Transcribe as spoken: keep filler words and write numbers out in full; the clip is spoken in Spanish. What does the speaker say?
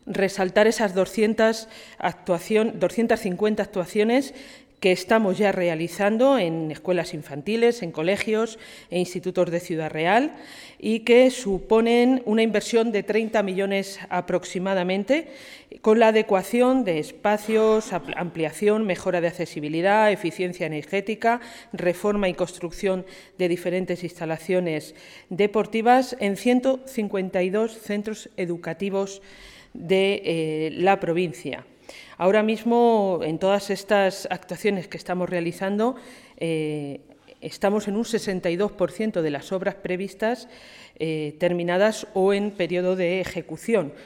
resaltar esas doscientas, actuación, doscientas cincuenta actuaciones que estamos ya realizando en escuelas infantiles, en colegios e institutos de Ciudad Real y que suponen una inversión de treinta millones aproximadamente, con la adecuación de espacios, ampliación, mejora de accesibilidad, eficiencia energética, reforma y construcción de diferentes instalaciones deportivas en ciento cincuenta y dos centros educativos de eh, la provincia. Ahora mismo, en todas estas actuaciones que estamos realizando, eh, estamos en un sesenta y dos por ciento de las obras previstas eh, terminadas o en periodo de ejecución,